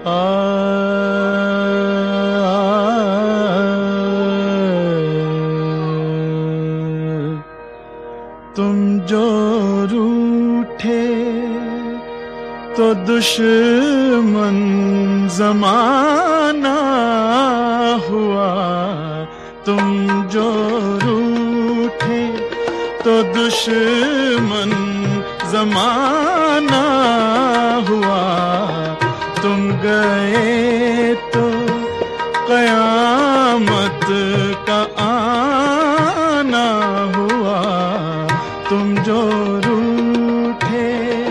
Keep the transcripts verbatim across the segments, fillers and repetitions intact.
आ, तुम जो रूठे तो दुश्मन ज़माना हुआ, तुम जो रूठे तो दुश्मन ज़माना हुआ, तुम गए तो क़यामत का आना हुआ, तुम जो रूठे।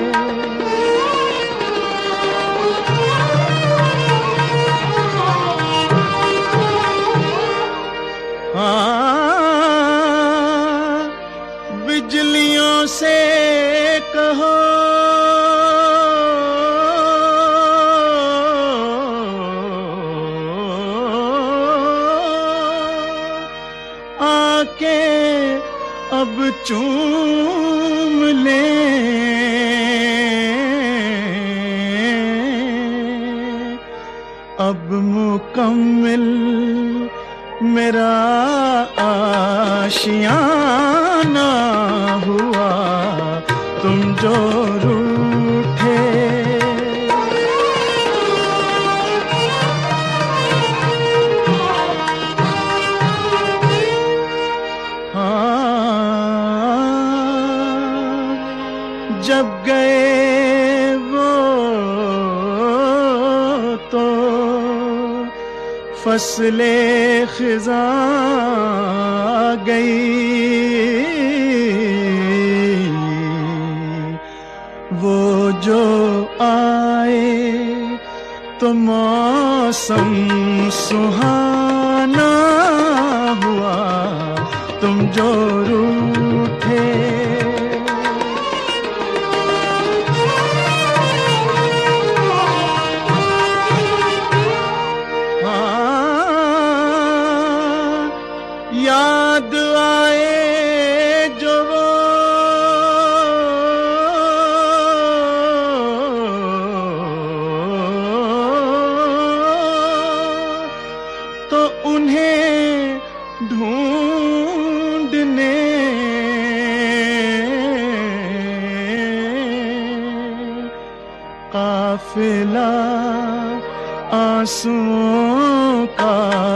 हाँ, बिजलियों से कहो आके अब चूम ले, अब मुकम्मिल मेरा आशियाना हुआ, तुम जो रूठे। जब गए वो तो फसले खिज़ा गई, वो जो आए तो मौसम सुहाना हुआ, तुम जो रूठे। याद आए जो वो तो उन्हें ढूंढने काफिला आंसुओं का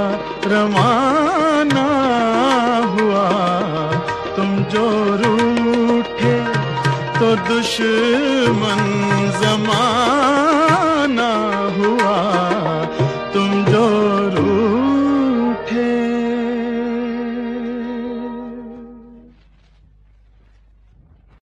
रवाना हुआ, तुम जो रूठे तो दुश्मन ज़माना